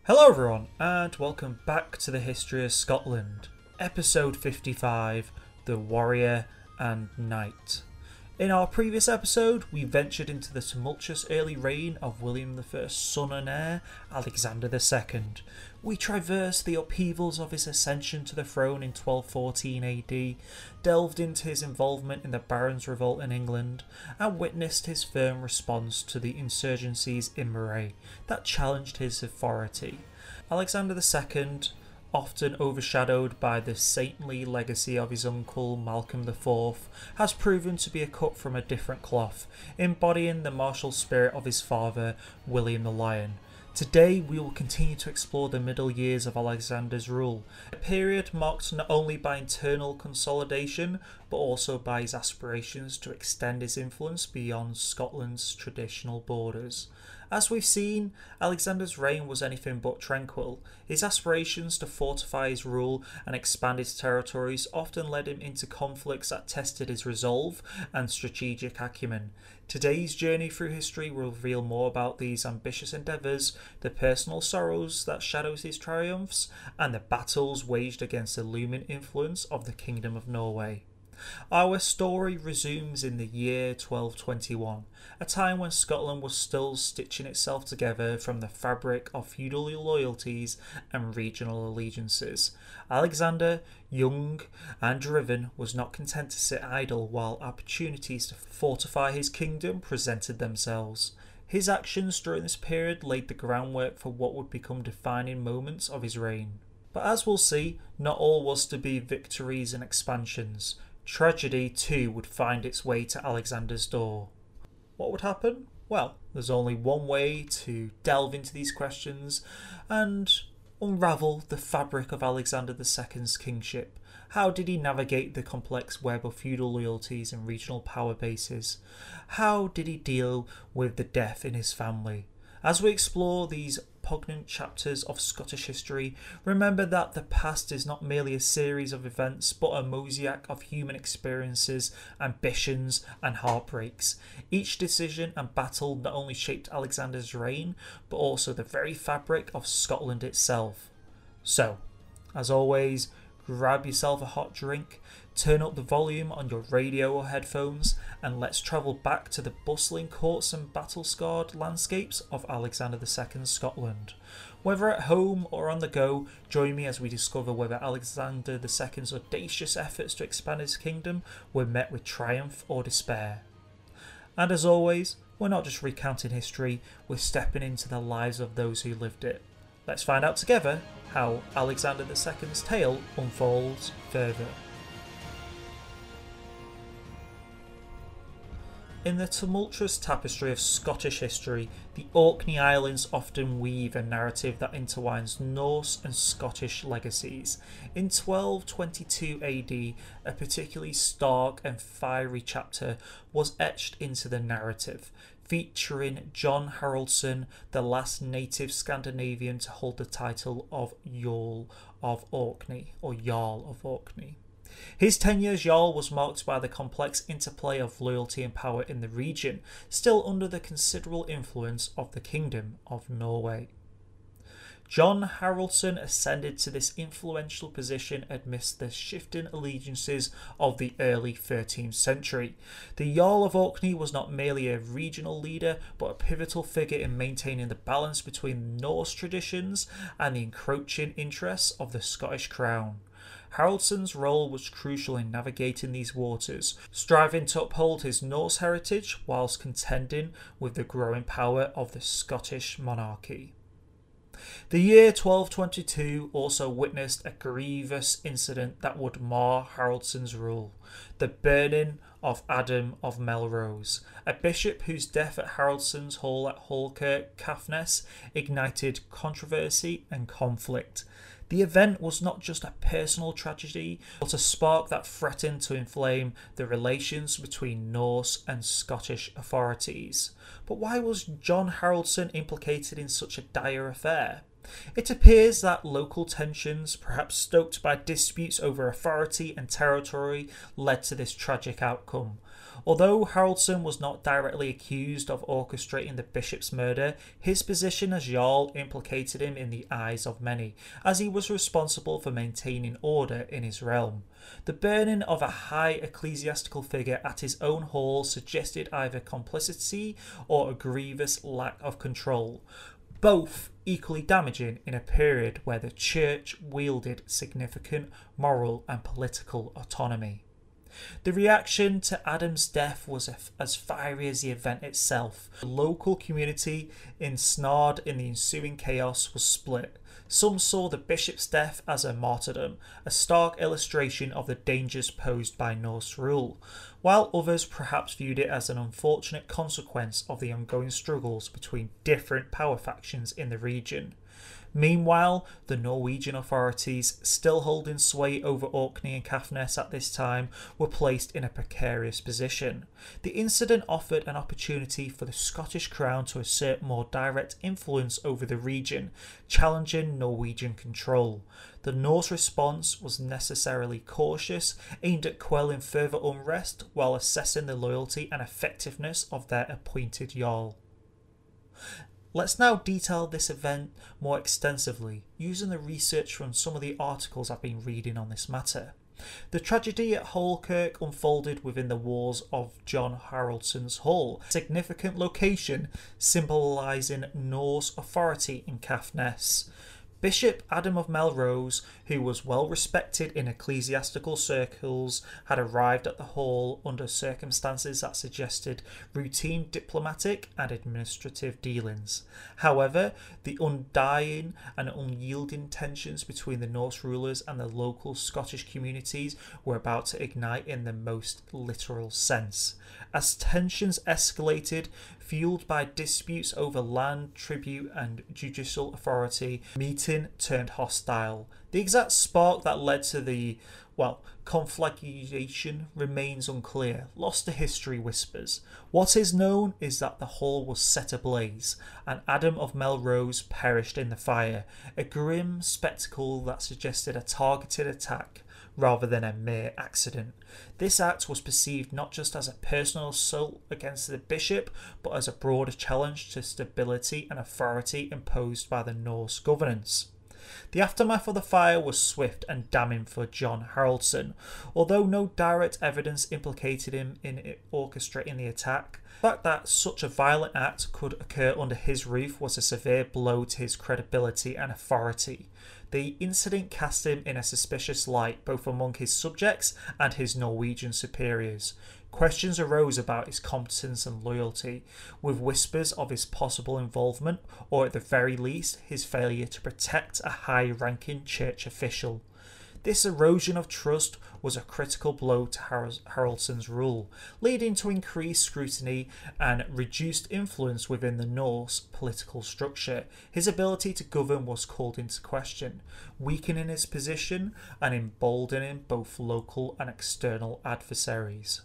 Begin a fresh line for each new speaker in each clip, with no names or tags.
Hello everyone, and welcome back to the History of Scotland, episode 55, The Warrior and Knight. In our previous episode, we ventured into the tumultuous early reign of William I's son and heir, Alexander II. We traversed the upheavals of his ascension to the throne in 1214 AD, delved into his involvement in the Barons' Revolt in England, and witnessed his firm response to the insurgencies in Moray that challenged his authority. Alexander II, often overshadowed by the saintly legacy of his uncle Malcolm IV, has proven to be a cut from a different cloth, embodying the martial spirit of his father, William the Lion. Today we will continue to explore the middle years of Alexander's rule, a period marked not only by internal consolidation but also by his aspirations to extend his influence beyond Scotland's traditional borders. As we've seen, Alexander's reign was anything but tranquil. His aspirations to fortify his rule and expand his territories often led him into conflicts that tested his resolve and strategic acumen. Today's journey through history will reveal more about these ambitious endeavours, the personal sorrows that shadows his triumphs, and the battles waged against the looming influence of the Kingdom of Norway. Our story resumes in the year 1221, a time when Scotland was still stitching itself together from the fabric of feudal loyalties and regional allegiances. Alexander, young and driven, was not content to sit idle while opportunities to fortify his kingdom presented themselves. His actions during this period laid the groundwork for what would become defining moments of his reign. But as we'll see, not all was to be victories and expansions. Tragedy too would find its way to Alexander's door. What would happen? Well, there's only one way to delve into these questions and unravel the fabric of Alexander II's kingship. How did he navigate the complex web of feudal loyalties and regional power bases? How did he deal with the death in his family? As we explore these poignant chapters of Scottish history, remember that the past is not merely a series of events but a mosaic of human experiences, ambitions and heartbreaks. Each decision and battle not only shaped Alexander's reign but also the very fabric of Scotland itself. So, as always, grab yourself a hot drink, turn up the volume on your radio or headphones, and let's travel back to the bustling courts and battle-scarred landscapes of Alexander II's Scotland. Whether at home or on the go, join me as we discover whether Alexander II's audacious efforts to expand his kingdom were met with triumph or despair. And as always, we're not just recounting history, we're stepping into the lives of those who lived it. Let's find out together how Alexander II's tale unfolds further. In the tumultuous tapestry of Scottish history, the Orkney Islands often weave a narrative that intertwines Norse and Scottish legacies. In 1222 AD, a particularly stark and fiery chapter was etched into the narrative, featuring John Haraldson, the last native Scandinavian to hold the title of Jarl of Orkney. His tenure as Jarl was marked by the complex interplay of loyalty and power in the region, still under the considerable influence of the Kingdom of Norway. John Haraldson ascended to this influential position amidst the shifting allegiances of the early 13th century. The Jarl of Orkney was not merely a regional leader, but a pivotal figure in maintaining the balance between Norse traditions and the encroaching interests of the Scottish crown. Haraldson's role was crucial in navigating these waters, striving to uphold his Norse heritage whilst contending with the growing power of the Scottish monarchy. The year 1222 also witnessed a grievous incident that would mar Haraldson's rule: the burning of Adam of Melrose, a bishop whose death at Haraldsson's hall at Halkirk, Caithness, ignited controversy and conflict. The event was not just a personal tragedy, but a spark that threatened to inflame the relations between Norse and Scottish authorities. But why was John Haraldsson implicated in such a dire affair? It appears that local tensions, perhaps stoked by disputes over authority and territory, led to this tragic outcome. Although Haraldson was not directly accused of orchestrating the bishop's murder, his position as Jarl implicated him in the eyes of many, as he was responsible for maintaining order in his realm. The burning of a high ecclesiastical figure at his own hall suggested either complicity or a grievous lack of control, both equally damaging in a period where the church wielded significant moral and political autonomy. The reaction to Adam's death was as fiery as the event itself. The local community, ensnared in the ensuing chaos, was split. Some saw the bishop's death as a martyrdom, a stark illustration of the dangers posed by Norse rule, while others perhaps viewed it as an unfortunate consequence of the ongoing struggles between different power factions in the region. Meanwhile, the Norwegian authorities, still holding sway over Orkney and Caithness at this time, were placed in a precarious position. The incident offered an opportunity for the Scottish Crown to assert more direct influence over the region, challenging Norwegian control. The Norse response was necessarily cautious, aimed at quelling further unrest while assessing the loyalty and effectiveness of their appointed Jarl. Let's now detail this event more extensively, using the research from some of the articles I've been reading on this matter. The tragedy at Holkirk unfolded within the walls of John Haraldsson's Hall, a significant location symbolising Norse authority in Caithness. Bishop Adam of Melrose, who was well respected in ecclesiastical circles, had arrived at the hall under circumstances that suggested routine diplomatic and administrative dealings. However, the undying and unyielding tensions between the Norse rulers and the local Scottish communities were about to ignite in the most literal sense. As tensions escalated, fueled by disputes over land, tribute and judicial authority, meeting turned hostile. The exact spark that led to the, conflagration remains unclear, lost to history whispers. What is known is that the hall was set ablaze, and Adam of Melrose perished in the fire, a grim spectacle that suggested a targeted attack rather than a mere accident. This act was perceived not just as a personal assault against the bishop, but as a broader challenge to stability and authority imposed by the Norse governance. The aftermath of the fire was swift and damning for John Haraldsson. Although no direct evidence implicated him in orchestrating the attack, the fact that such a violent act could occur under his roof was a severe blow to his credibility and authority. The incident cast him in a suspicious light both among his subjects and his Norwegian superiors. Questions arose about his competence and loyalty, with whispers of his possible involvement, or at the very least his failure to protect a high-ranking church official. This erosion of trust was a critical blow to Haraldsson's rule, leading to increased scrutiny and reduced influence within the Norse political structure. His ability to govern was called into question, weakening his position and emboldening both local and external adversaries.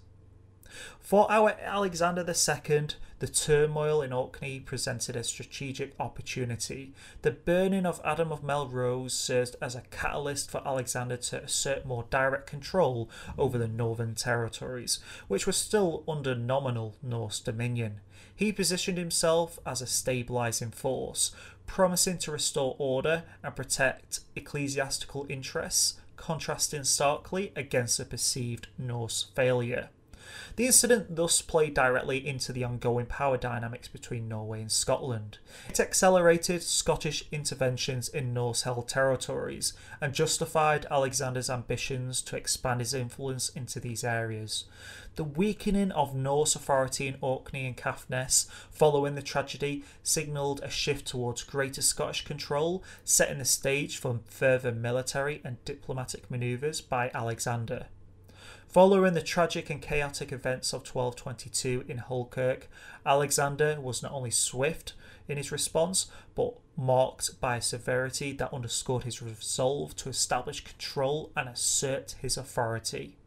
For our Alexander II, the turmoil in Orkney presented a strategic opportunity. The burning of Adam of Melrose served as a catalyst for Alexander to assert more direct control over the northern territories, which were still under nominal Norse dominion. He positioned himself as a stabilising force, promising to restore order and protect ecclesiastical interests, contrasting starkly against a perceived Norse failure. The incident thus played directly into the ongoing power dynamics between Norway and Scotland. It accelerated Scottish interventions in Norse-held territories and justified Alexander's ambitions to expand his influence into these areas. The weakening of Norse authority in Orkney and Caithness following the tragedy signalled a shift towards greater Scottish control, setting the stage for further military and diplomatic manoeuvres by Alexander. Following the tragic and chaotic events of 1222 in Holkirk, Alexander was not only swift in his response, but marked by a severity that underscored his resolve to establish control and assert his authority.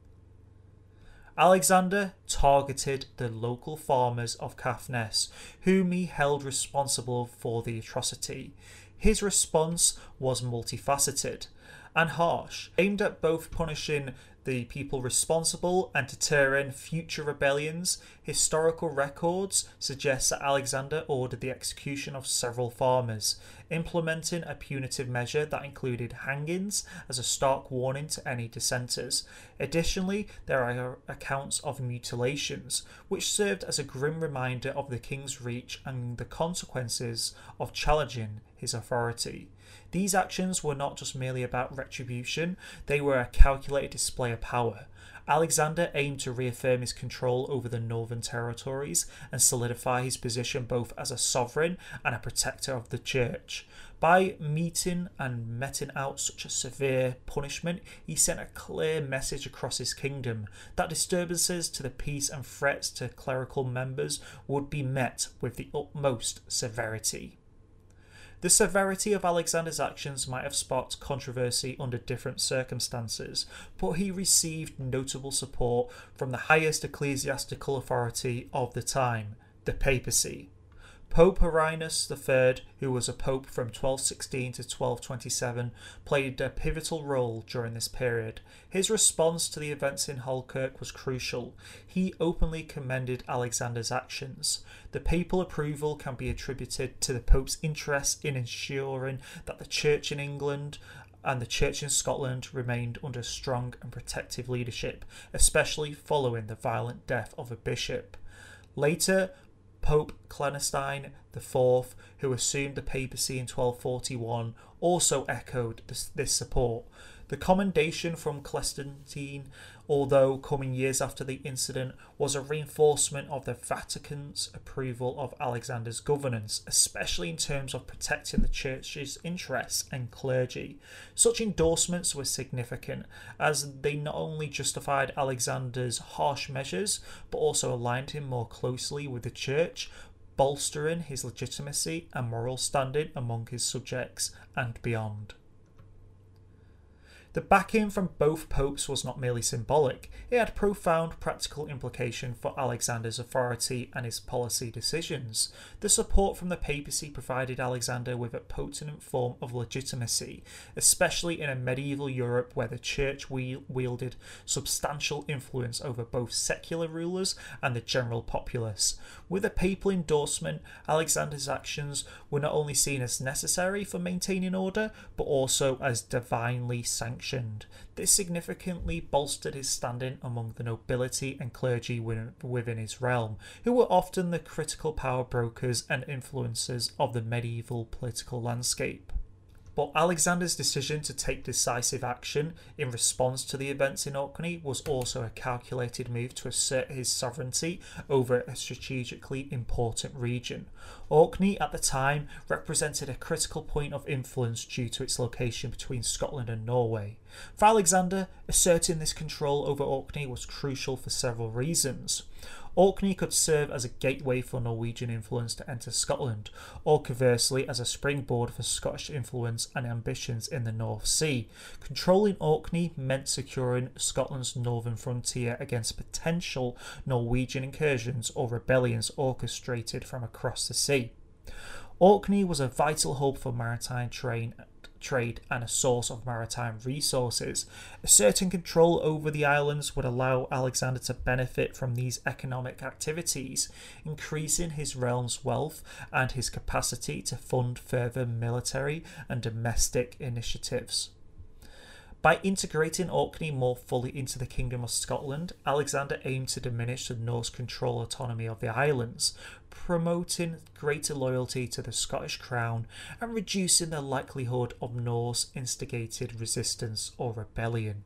Alexander targeted the local farmers of Caithness, whom he held responsible for the atrocity. His response was multifaceted. and harsh, aimed at both punishing the people responsible and deterring future rebellions. Historical records suggest that Alexander ordered the execution of several farmers, implementing a punitive measure that included hangings as a stark warning to any dissenters. Additionally, there are accounts of mutilations, which served as a grim reminder of the king's reach and the consequences of challenging his authority. These actions were not just merely about retribution, they were a calculated display of power. Alexander aimed to reaffirm his control over the northern territories and solidify his position both as a sovereign and a protector of the church. By meting out such a severe punishment, he sent a clear message across his kingdom that disturbances to the peace and threats to clerical members would be met with the utmost severity. The severity of Alexander's actions might have sparked controversy under different circumstances, but he received notable support from the highest ecclesiastical authority of the time, the papacy. Pope Irenaeus III, who was a pope from 1216 to 1227, played a pivotal role during this period. His response to the events in Falkirk was crucial. He openly commended Alexander's actions. The papal approval can be attributed to the pope's interest in ensuring that the church in England and the church in Scotland remained under strong and protective leadership, especially following the violent death of a bishop. Later, Pope Clemenstein IV, who assumed the papacy in 1241, also echoed this support. The commendation from Clemenstein, although coming years after the incident, was a reinforcement of the Vatican's approval of Alexander's governance, especially in terms of protecting the church's interests and clergy. Such endorsements were significant, as they not only justified Alexander's harsh measures, but also aligned him more closely with the church, bolstering his legitimacy and moral standing among his subjects and beyond. The backing from both popes was not merely symbolic, it had profound practical implication for Alexander's authority and his policy decisions. The support from the papacy provided Alexander with a potent form of legitimacy, especially in a medieval Europe where the church wielded substantial influence over both secular rulers and the general populace. With a papal endorsement, Alexander's actions were not only seen as necessary for maintaining order, but also as divinely sanctioned. This significantly bolstered his standing among the nobility and clergy within his realm, who were often the critical power brokers and influencers of the medieval political landscape. But Alexander's decision to take decisive action in response to the events in Orkney was also a calculated move to assert his sovereignty over a strategically important region. Orkney at the time represented a critical point of influence due to its location between Scotland and Norway. For Alexander, asserting this control over Orkney was crucial for several reasons. Orkney could serve as a gateway for Norwegian influence to enter Scotland, or conversely as a springboard for Scottish influence and ambitions in the North Sea. Controlling Orkney meant securing Scotland's northern frontier against potential Norwegian incursions or rebellions orchestrated from across the sea. Orkney was a vital hub for maritime trade and a source of maritime resources. Asserting control over the islands would allow Alexander to benefit from these economic activities, increasing his realm's wealth and his capacity to fund further military and domestic initiatives. By integrating Orkney more fully into the Kingdom of Scotland, Alexander aimed to diminish the Norse control autonomy of the islands, promoting greater loyalty to the Scottish crown and reducing the likelihood of Norse-instigated resistance or rebellion.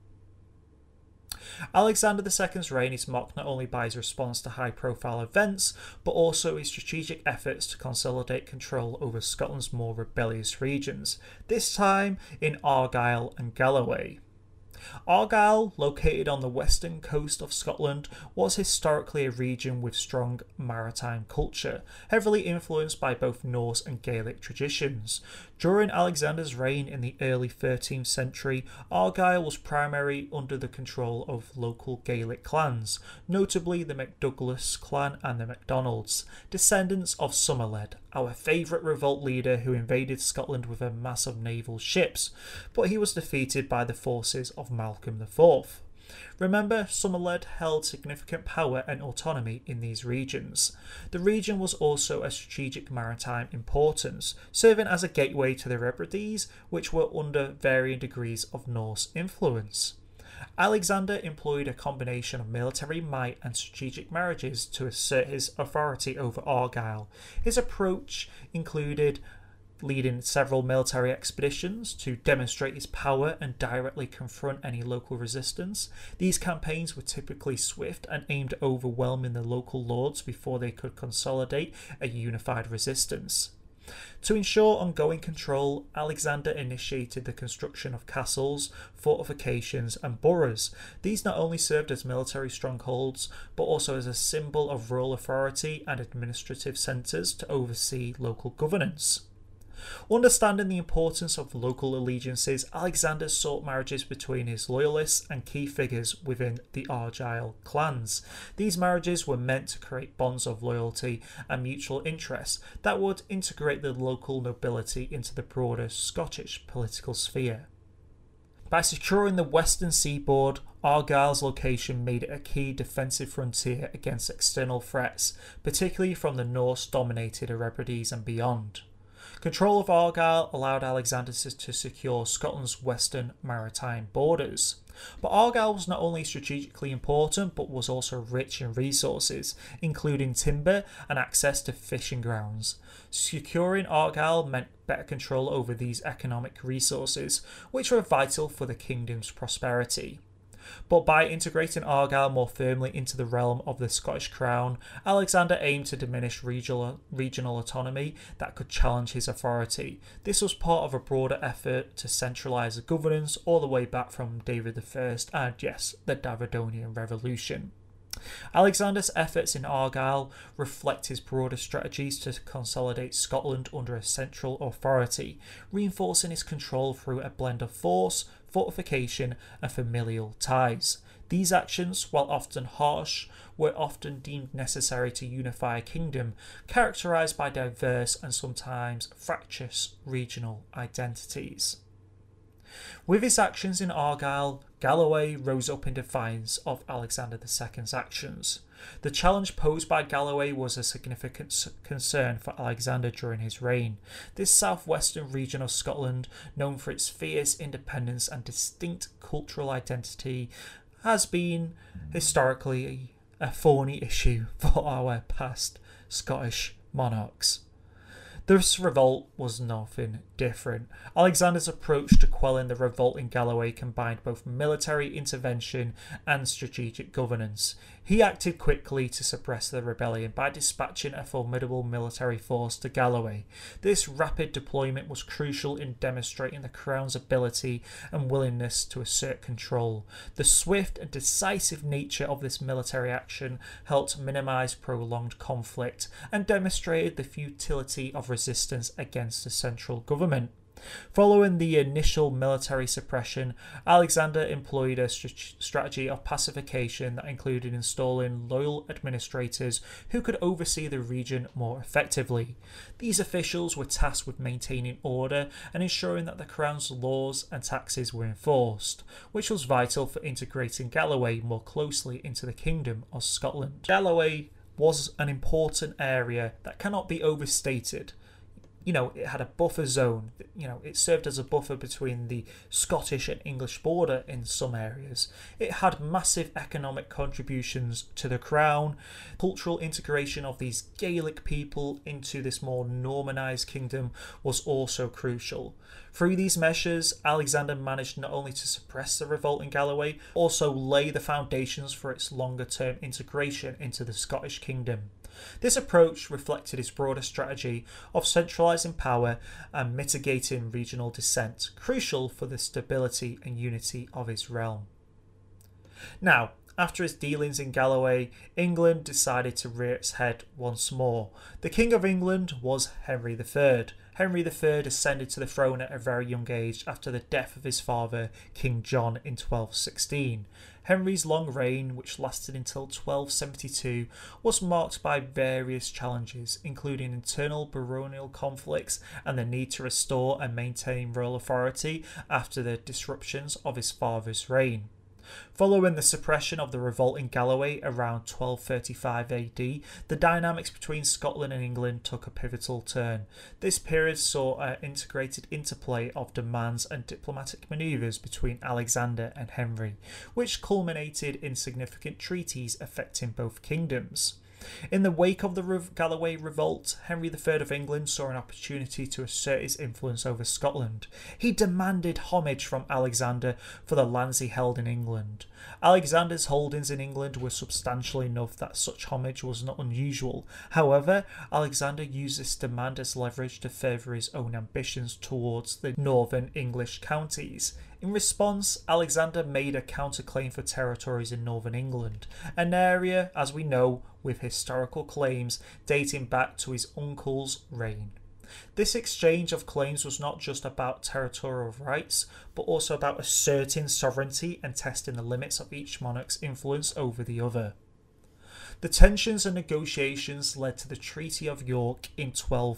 Alexander II's reign is marked not only by his response to high-profile events, but also his strategic efforts to consolidate control over Scotland's more rebellious regions, this time in Argyll and Galloway. Argyll, located on the western coast of Scotland, was historically a region with strong maritime culture, heavily influenced by both Norse and Gaelic traditions. During Alexander's reign in the early 13th century, Argyll was primarily under the control of local Gaelic clans, notably the MacDouglas clan and the MacDonalds, descendants of Somerled, our favourite revolt leader who invaded Scotland with a mass of naval ships, but he was defeated by the forces of Malcolm IV. Remember, Somerled held significant power and autonomy in these regions. The region was also a strategic maritime importance, serving as a gateway to the Hebrides, which were under varying degrees of Norse influence. Alexander employed a combination of military might and strategic marriages to assert his authority over Argyll. His approach included leading several military expeditions to demonstrate his power and directly confront any local resistance. These campaigns were typically swift and aimed at overwhelming the local lords before they could consolidate a unified resistance. To ensure ongoing control, Alexander initiated the construction of castles, fortifications and boroughs. These not only served as military strongholds, but also as a symbol of royal authority and administrative centres to oversee local governance. Understanding the importance of local allegiances, Alexander sought marriages between his loyalists and key figures within the Argyll clans. These marriages were meant to create bonds of loyalty and mutual interest that would integrate the local nobility into the broader Scottish political sphere. By securing the western seaboard, Argyll's location made it a key defensive frontier against external threats, particularly from the Norse-dominated Hebrides and beyond. Control of Argyll allowed Alexander to secure Scotland's western maritime borders. But Argyll was not only strategically important, but was also rich in resources, including timber and access to fishing grounds. Securing Argyll meant better control over these economic resources, which were vital for the kingdom's prosperity. But by integrating Argyll more firmly into the realm of the Scottish crown, Alexander aimed to diminish regional autonomy that could challenge his authority. This was part of a broader effort to centralise the governance all the way back from David I and, yes, the Davidonian Revolution. Alexander's efforts in Argyll reflect his broader strategies to consolidate Scotland under a central authority, reinforcing his control through a blend of force, fortification and familial ties. These actions, while often harsh, were often deemed necessary to unify a kingdom characterised by diverse and sometimes fractious regional identities. With his actions in Argyll, Galloway rose up in defiance of Alexander II's actions. The challenge posed by Galloway was a significant concern for Alexander during his reign. This southwestern region of Scotland, known for its fierce independence and distinct cultural identity, has been historically a thorny issue for our past Scottish monarchs. This revolt was nothing different. Alexander's approach to quelling the revolt in Galloway combined both military intervention and strategic governance. He acted quickly to suppress the rebellion by dispatching a formidable military force to Galloway. This rapid deployment was crucial in demonstrating the Crown's ability and willingness to assert control. The swift and decisive nature of this military action helped minimise prolonged conflict and demonstrated the futility of resistance against the central government. Following the initial military suppression, Alexander employed a strategy of pacification that included installing loyal administrators who could oversee the region more effectively. These officials were tasked with maintaining order and ensuring that the Crown's laws and taxes were enforced, which was vital for integrating Galloway more closely into the Kingdom of Scotland. Galloway was an important area that cannot be overstated. It had a buffer zone. It served as a buffer between the Scottish and English border in some areas. It had massive economic contributions to the crown. Cultural integration of these Gaelic people into this more Normanised kingdom was also crucial. Through these measures, Alexander managed not only to suppress the revolt in Galloway, also lay the foundations for its longer-term integration into the Scottish kingdom. This approach reflected his broader strategy of centralising power and mitigating regional dissent, crucial for the stability and unity of his realm. Now, after his dealings in Galloway, England decided to rear its head once more. The King of England was Henry III, Henry III ascended to the throne at a very young age after the death of his father, King John, in 1216. Henry's long reign, which lasted until 1272, was marked by various challenges, including internal baronial conflicts and the need to restore and maintain royal authority after the disruptions of his father's reign. Following the suppression of the revolt in Galloway around 1235 AD, the dynamics between Scotland and England took a pivotal turn. This period saw an integrated interplay of demands and diplomatic manoeuvres between Alexander and Henry, which culminated in significant treaties affecting both kingdoms. In the wake of the Galloway Revolt, Henry III of England saw an opportunity to assert his influence over Scotland. He demanded homage from Alexander for the lands he held in England. Alexander's holdings in England were substantial enough that such homage was not unusual. However, Alexander used this demand as leverage to further his own ambitions towards the northern English counties. In response, Alexander made a counterclaim for territories in northern England, an area, as we know, with historical claims dating back to his uncle's reign. This exchange of claims was not just about territorial rights, but also about asserting sovereignty and testing the limits of each monarch's influence over the other. The tensions and negotiations led to the Treaty of York in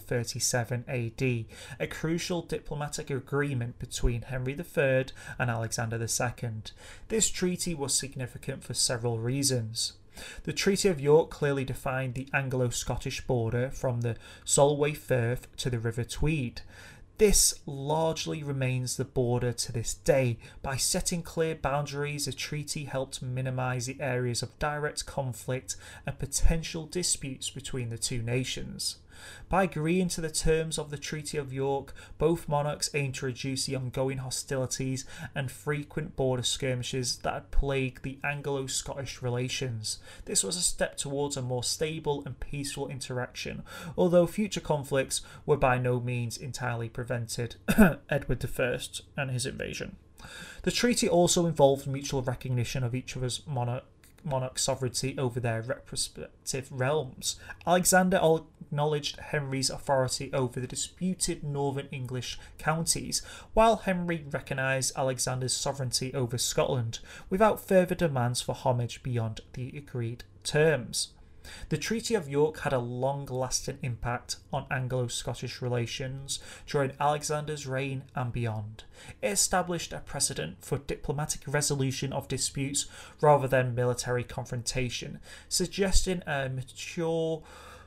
1237 AD, a crucial diplomatic agreement between Henry III and Alexander II. This treaty was significant for several reasons. The Treaty of York clearly defined the Anglo-Scottish border from the Solway Firth to the River Tweed. This largely remains the border to this day. By setting clear boundaries, the treaty helped minimise the areas of direct conflict and potential disputes between the two nations. By agreeing to the terms of the Treaty of York, both monarchs aimed to reduce the ongoing hostilities and frequent border skirmishes that had plagued the Anglo-Scottish relations. This was a step towards a more stable and peaceful interaction, although future conflicts were by no means entirely prevented. Edward I and his invasion. The treaty also involved mutual recognition of each other's monarch sovereignty over their respective realms. Alexander acknowledged Henry's authority over the disputed northern English counties, while Henry recognised Alexander's sovereignty over Scotland, without further demands for homage beyond the agreed terms. The Treaty of York had a long-lasting impact on Anglo-Scottish relations during Alexander's reign and beyond. It established a precedent for diplomatic resolution of disputes rather than military confrontation, suggesting a mature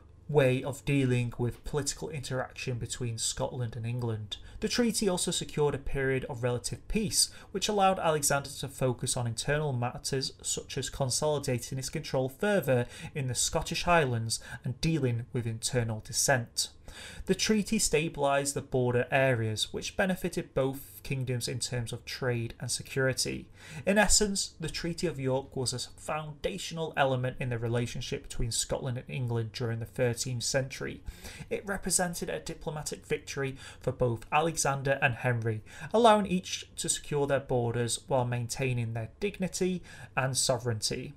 way of dealing with political interaction between Scotland and England. The treaty also secured a period of relative peace, which allowed Alexander to focus on internal matters such as consolidating his control further in the Scottish Highlands and dealing with internal dissent. The treaty stabilised the border areas, which benefited both kingdoms in terms of trade and security. In essence, the Treaty of York was a foundational element in the relationship between Scotland and England during the 13th century. It represented a diplomatic victory for both Alexander and Henry, allowing each to secure their borders while maintaining their dignity and sovereignty.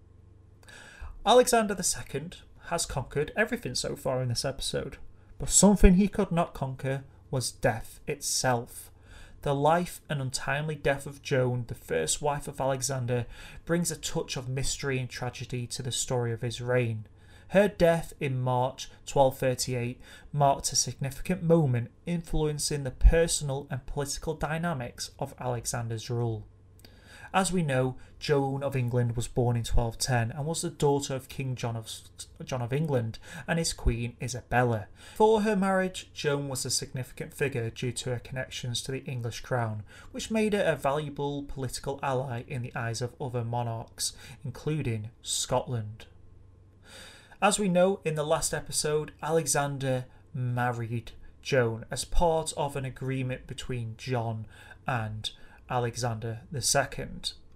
Alexander II has conquered everything so far in this episode. But something he could not conquer was death itself. The life and untimely death of Joan, the first wife of Alexander, brings a touch of mystery and tragedy to the story of his reign. Her death in March 1238 marked a significant moment influencing the personal and political dynamics of Alexander's rule. As we know, Joan of England was born in 1210 and was the daughter of King John of England and his queen Isabella. For her marriage, Joan was a significant figure due to her connections to the English crown, which made her a valuable political ally in the eyes of other monarchs, including Scotland. As we know in the last episode, Alexander married Joan as part of an agreement between John and Alexander II.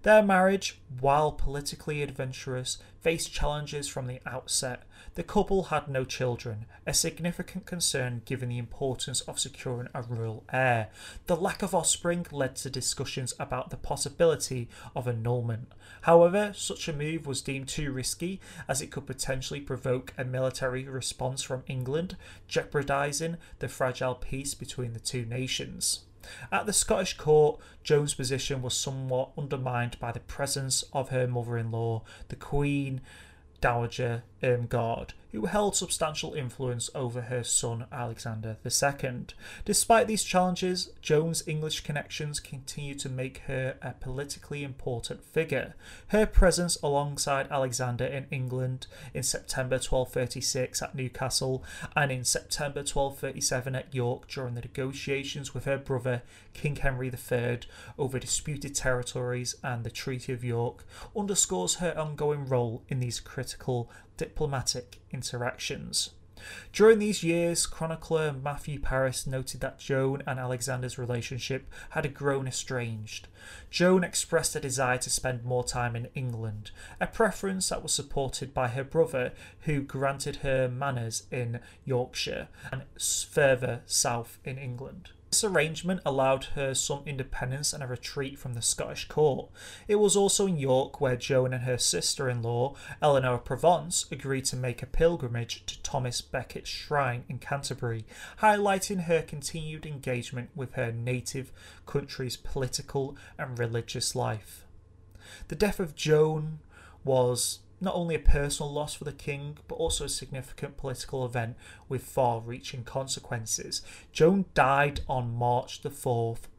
Their marriage, while politically adventurous, faced challenges from the outset. The couple had no children, a significant concern given the importance of securing a royal heir. The lack of offspring led to discussions about the possibility of annulment. However, such a move was deemed too risky, as it could potentially provoke a military response from England, jeopardising the fragile peace between the two nations. At the Scottish court, Joan's position was somewhat undermined by the presence of her mother-in-law, the Queen Dowager Irmgard, who held substantial influence over her son Alexander II. Despite these challenges, Joan's English connections continued to make her a politically important figure. Her presence alongside Alexander in England in September 1236 at Newcastle and in September 1237 at York during the negotiations with her brother King Henry III over disputed territories and the Treaty of York underscores her ongoing role in these critical diplomatic interactions. During these years, chronicler Matthew Paris noted that Joan and Alexander's relationship had grown estranged. Joan expressed a desire to spend more time in England, a preference that was supported by her brother, who granted her manors in Yorkshire and further south in England. This arrangement allowed her some independence and a retreat from the Scottish court. It was also in York where Joan and her sister-in-law, Eleanor of Provence, agreed to make a pilgrimage to Thomas Becket's shrine in Canterbury, highlighting her continued engagement with her native country's political and religious life. The death of Joan was not only a personal loss for the king, but also a significant political event with far-reaching consequences. Joan died on March the 4th,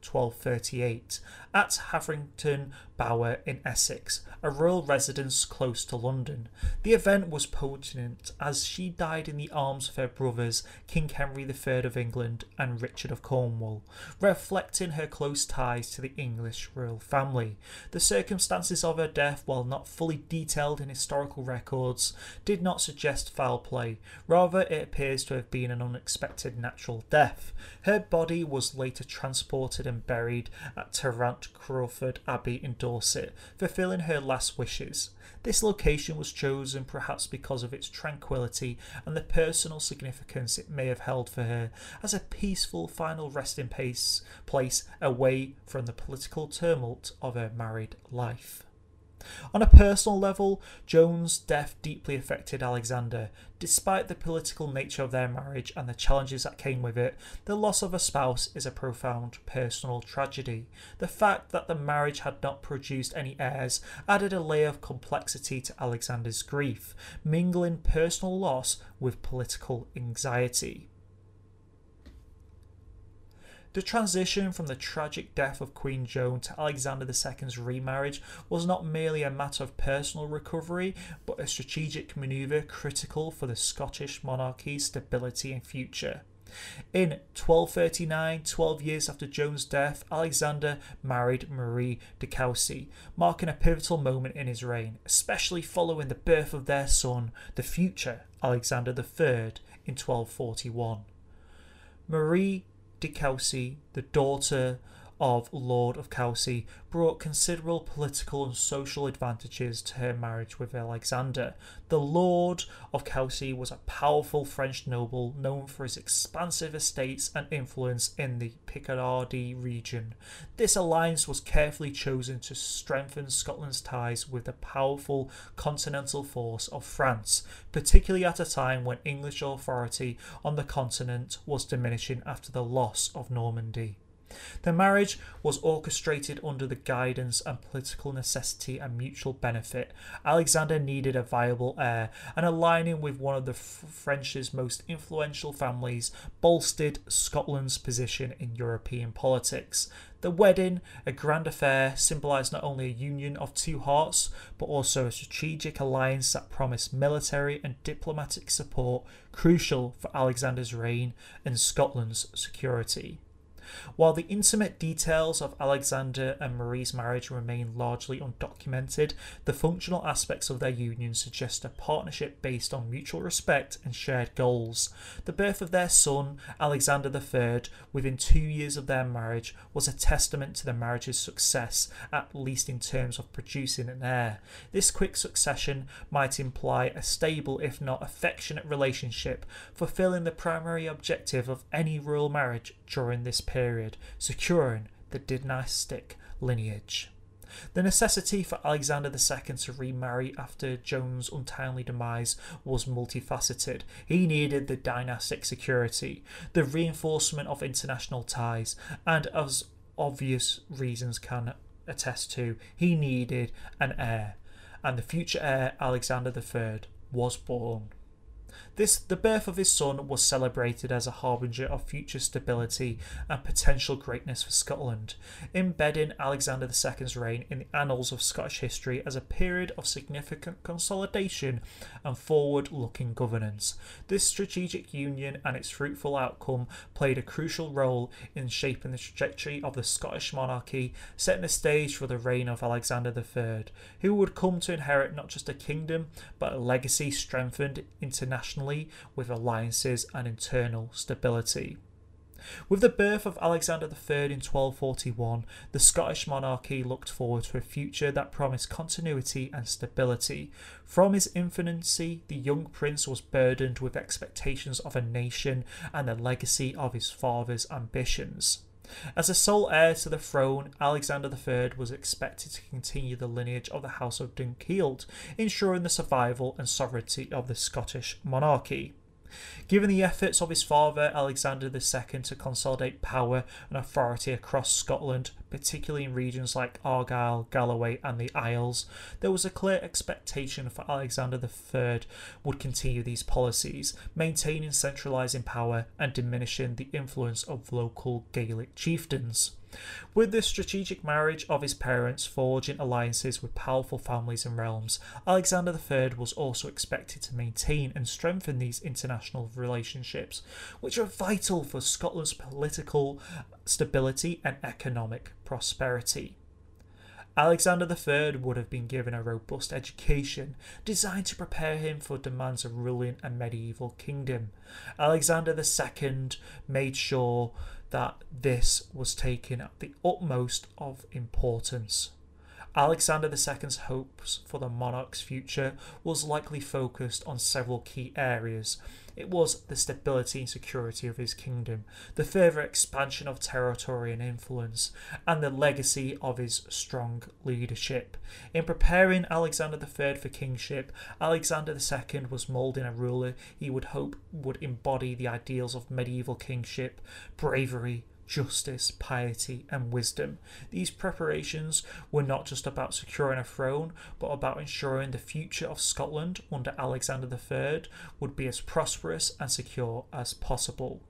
1238, at Haverington Bower in Essex, a royal residence close to London. The event was poignant as she died in the arms of her brothers, King Henry III of England and Richard of Cornwall, reflecting her close ties to the English royal family. The circumstances of her death, while not fully detailed in historical records, did not suggest foul play. Rather, it appears to have been an unexpected natural death. Her body was later transported and buried at Tarrant Crawford Abbey in Dorset, fulfilling her last wishes. This location was chosen perhaps because of its tranquility and the personal significance it may have held for her as a peaceful final resting place away from the political tumult of her married life. On a personal level, Joan's death deeply affected Alexander. Despite the political nature of their marriage and the challenges that came with it, the loss of a spouse is a profound personal tragedy. The fact that the marriage had not produced any heirs added a layer of complexity to Alexander's grief, mingling personal loss with political anxiety. The transition from the tragic death of Queen Joan to Alexander II's remarriage was not merely a matter of personal recovery, but a strategic manoeuvre critical for the Scottish monarchy's stability and future. In 1239, 12 years after Joan's death, Alexander married Marie de Courcy, marking a pivotal moment in his reign, especially following the birth of their son, the future Alexander III, in 1241. Marie de Courcy, the daughter of Lord of Courcy, brought considerable political and social advantages to her marriage with Alexander. The Lord of Courcy was a powerful French noble known for his expansive estates and influence in the Picardy region. This alliance was carefully chosen to strengthen Scotland's ties with the powerful continental force of France, particularly at a time when English authority on the continent was diminishing after the loss of Normandy. The marriage was orchestrated under the guidance and political necessity and mutual benefit. Alexander needed a viable heir, and aligning with one of the French's most influential families bolstered Scotland's position in European politics. The wedding, a grand affair, symbolised not only a union of two hearts, but also a strategic alliance that promised military and diplomatic support crucial for Alexander's reign and Scotland's security. While the intimate details of Alexander and Marie's marriage remain largely undocumented, the functional aspects of their union suggest a partnership based on mutual respect and shared goals. The birth of their son, Alexander III, within 2 years of their marriage was a testament to the marriage's success, at least in terms of producing an heir. This quick succession might imply a stable, if not affectionate, relationship, fulfilling the primary objective of any royal marriage during this period, securing the dynastic lineage. The necessity for Alexander II to remarry after Joan's untimely demise was multifaceted. He needed the dynastic security, the reinforcement of international ties, and, as obvious reasons can attest to, he needed an heir, and the future heir, Alexander III, was born. The birth of his son was celebrated as a harbinger of future stability and potential greatness for Scotland, embedding Alexander II's reign in the annals of Scottish history as a period of significant consolidation and forward-looking governance. This strategic union and its fruitful outcome played a crucial role in shaping the trajectory of the Scottish monarchy, setting the stage for the reign of Alexander III, who would come to inherit not just a kingdom, but a legacy strengthened internationally with alliances and internal stability. With the birth of Alexander III in 1241, the Scottish monarchy looked forward to a future that promised continuity and stability. From his infancy, the young prince was burdened with expectations of a nation and the legacy of his father's ambitions. As the sole heir to the throne, Alexander III was expected to continue the lineage of the House of Dunkeld, ensuring the survival and sovereignty of the Scottish monarchy. Given the efforts of his father, Alexander II, to consolidate power and authority across Scotland, particularly in regions like Argyll, Galloway and the Isles, there was a clear expectation for Alexander III would continue these policies, maintaining centralising power and diminishing the influence of local Gaelic chieftains. With the strategic marriage of his parents forging alliances with powerful families and realms, Alexander III was also expected to maintain and strengthen these international relationships, which are vital for Scotland's political stability and economic prosperity. Alexander III would have been given a robust education designed to prepare him for demands of ruling a medieval kingdom. Alexander II made sure that this was taken at the utmost of importance. Alexander II's hopes for the monarch's future was likely focused on several key areas. It was the stability and security of his kingdom, the further expansion of territory and influence, and the legacy of his strong leadership. In preparing Alexander III for kingship, Alexander II was moulding a ruler he would hope would embody the ideals of medieval kingship: bravery, justice, piety and wisdom. These preparations were not just about securing a throne, but about ensuring the future of Scotland under Alexander III would be as prosperous and secure as possible.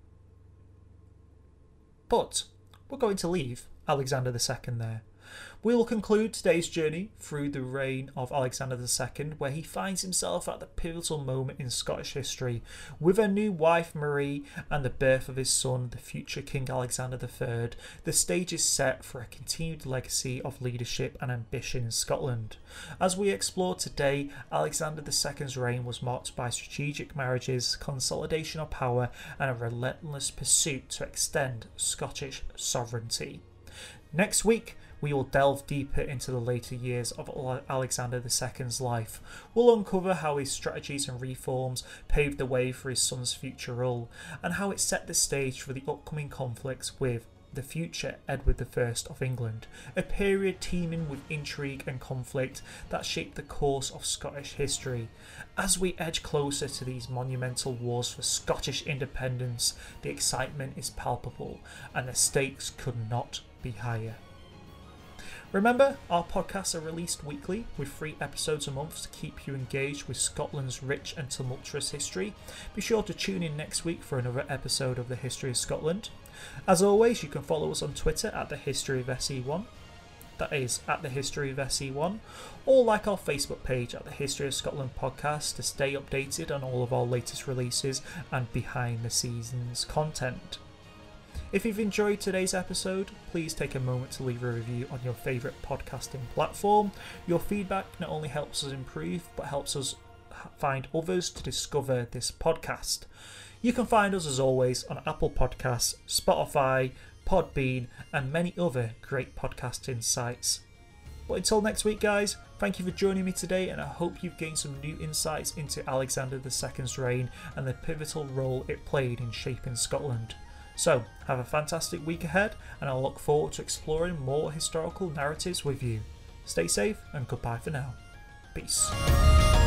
But we're going to leave Alexander II there. We will conclude today's journey through the reign of Alexander II, where he finds himself at the pivotal moment in Scottish history, with a new wife Marie and the birth of his son, the future King Alexander III. The stage is set for a continued legacy of leadership and ambition in Scotland. As we explore today, Alexander II's reign was marked by strategic marriages, consolidation of power, and a relentless pursuit to extend Scottish sovereignty. Next week, we will delve deeper into the later years of Alexander II's life. We'll uncover how his strategies and reforms paved the way for his son's future rule, and how it set the stage for the upcoming conflicts with the future Edward I of England, a period teeming with intrigue and conflict that shaped the course of Scottish history. As we edge closer to these monumental wars for Scottish independence, the excitement is palpable and the stakes could not be higher. Remember, our podcasts are released weekly with 3 episodes a month to keep you engaged with Scotland's rich and tumultuous history. Be sure to tune in next week for another episode of The History of Scotland. As always, you can follow us on Twitter at The History of SE1. That is, at The History of SE1. Or like our Facebook page at The History of Scotland Podcast to stay updated on all of our latest releases and behind the scenes content. If you've enjoyed today's episode, please take a moment to leave a review on your favourite podcasting platform. Your feedback not only helps us improve, but helps us find others to discover this podcast. You can find us as always on Apple Podcasts, Spotify, Podbean, and many other great podcasting sites. But until next week, guys, thank you for joining me today, and I hope you've gained some new insights into Alexander II's reign and the pivotal role it played in shaping Scotland. So, have a fantastic week ahead, and I'll look forward to exploring more historical narratives with you. Stay safe, and goodbye for now. Peace.